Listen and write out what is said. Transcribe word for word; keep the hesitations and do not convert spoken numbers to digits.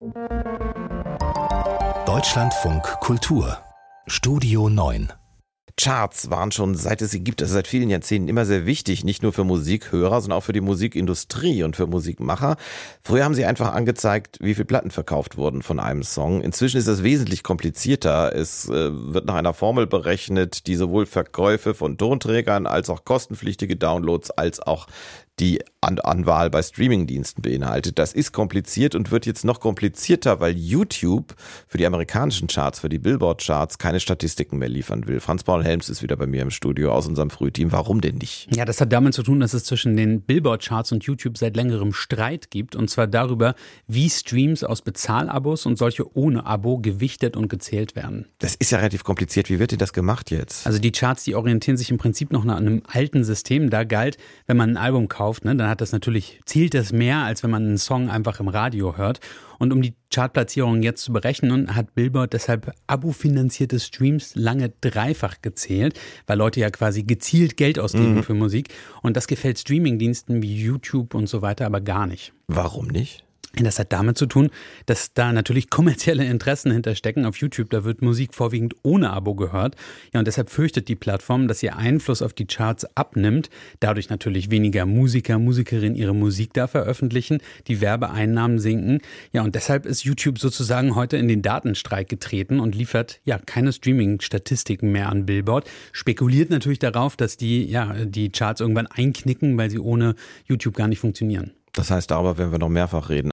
Deutschlandfunk Kultur Studio neun. Charts waren schon, seit es sie gibt, also seit vielen Jahrzehnten immer sehr wichtig, nicht nur für Musikhörer, sondern auch für die Musikindustrie und für Musikmacher. Früher haben sie einfach angezeigt, wie viele Platten verkauft wurden von einem Song. Inzwischen ist das wesentlich komplizierter. Es äh, wird nach einer Formel berechnet, die sowohl Verkäufe von Tonträgern als auch kostenpflichtige Downloads als auch die An- Anwahl bei Streamingdiensten beinhaltet. Das ist kompliziert und wird jetzt noch komplizierter, weil YouTube für die amerikanischen Charts, für die Billboard-Charts keine Statistiken mehr liefern will. Franz-Paul Helms ist wieder bei mir im Studio aus unserem Frühteam. Warum denn nicht? Ja, das hat damit zu tun, dass es zwischen den Billboard-Charts und YouTube seit längerem Streit gibt. Und zwar darüber, wie Streams aus Bezahlabos und solche ohne Abo gewichtet und gezählt werden. Das ist ja relativ kompliziert. Wie wird denn das gemacht jetzt? Also die Charts, die orientieren sich im Prinzip noch nach einem alten System. Da galt, wenn man ein Album kauft, Ne, dann hat das natürlich, zählt das mehr, als wenn man einen Song einfach im Radio hört. Und um die Chartplatzierung jetzt zu berechnen, hat Billboard deshalb abo-finanzierte Streams lange dreifach gezählt, weil Leute ja quasi gezielt Geld ausgeben mhm. für Musik. Und das gefällt Streamingdiensten wie YouTube und so weiter aber gar nicht. Warum nicht? Das hat damit zu tun, dass da natürlich kommerzielle Interessen hinterstecken. Auf YouTube, da wird Musik vorwiegend ohne Abo gehört. Ja, und deshalb fürchtet die Plattform, dass ihr Einfluss auf die Charts abnimmt. Dadurch natürlich weniger Musiker, Musikerinnen ihre Musik da veröffentlichen, die Werbeeinnahmen sinken. Ja, und deshalb ist YouTube sozusagen heute in den Datenstreik getreten und liefert ja keine Streaming-Statistiken mehr an Billboard. Spekuliert natürlich darauf, dass die, ja, die Charts irgendwann einknicken, weil sie ohne YouTube gar nicht funktionieren. Das heißt, darüber werden wir noch mehrfach reden.